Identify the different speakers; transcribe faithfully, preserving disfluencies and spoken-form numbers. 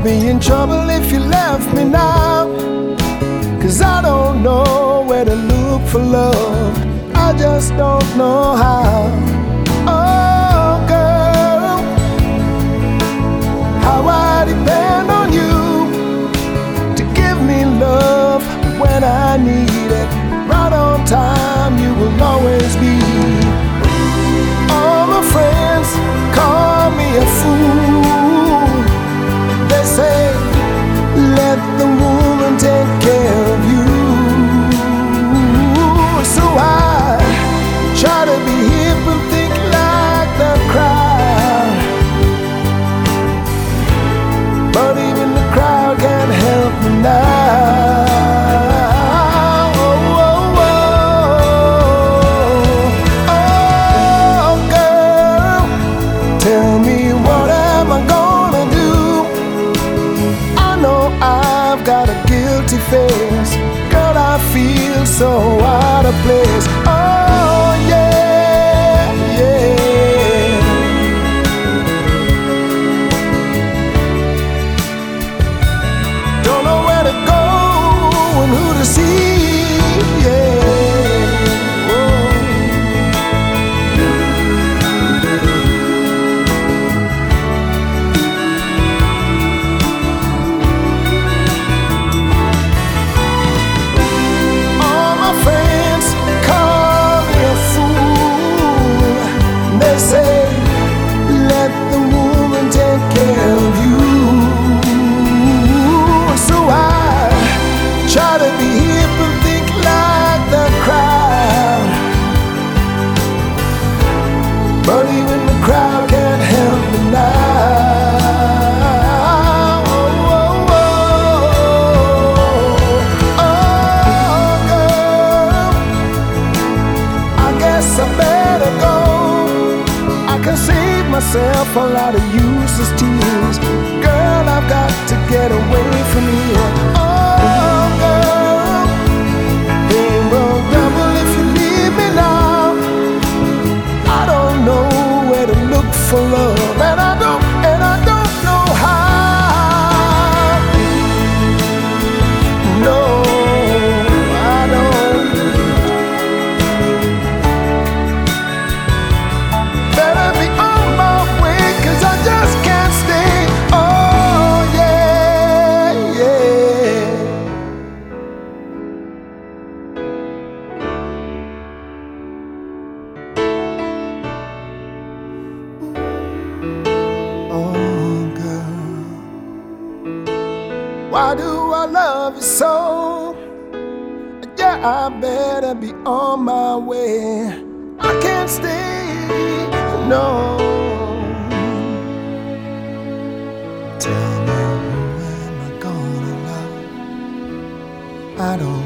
Speaker 1: be in trouble if you left me now. 'Cause I don't know where to look for love, I just don't know how. Oh girl, how I depend on you to give me love when I need it. Right on time, you will always be. All my friends call me a fool. They say, let the woman take care of you. So I try to be hip and think like the crowd, but even the crowd can't help me now. Oh, oh, oh. Oh, girl, tell me, what am I gonna do? I know I've got a guilty face. Girl, I feel so out of place. Oh yeah, yeah. Don't know where to go and who to see, yeah. Whoa. All my friends call me a fool. They say, let the woman take care of you. So I try to be hip and think like the crowd, but even the crowd can't help me now. Oh, oh, oh. Oh, girl, I guess I better go. I can save myself a lot of useless tears. Girl, I've got to get away from here. Oh, girl, pain will double if you leave me now. I don't know where to look for love, and I don't, and I don't know how. No, I don't. Better be on my way, 'cause I just can't stay. Oh yeah, yeah. Oh girl, why do I love you so? Yeah, I better be on my way. I can't stay, no. Tell me, who am I gonna love? I don't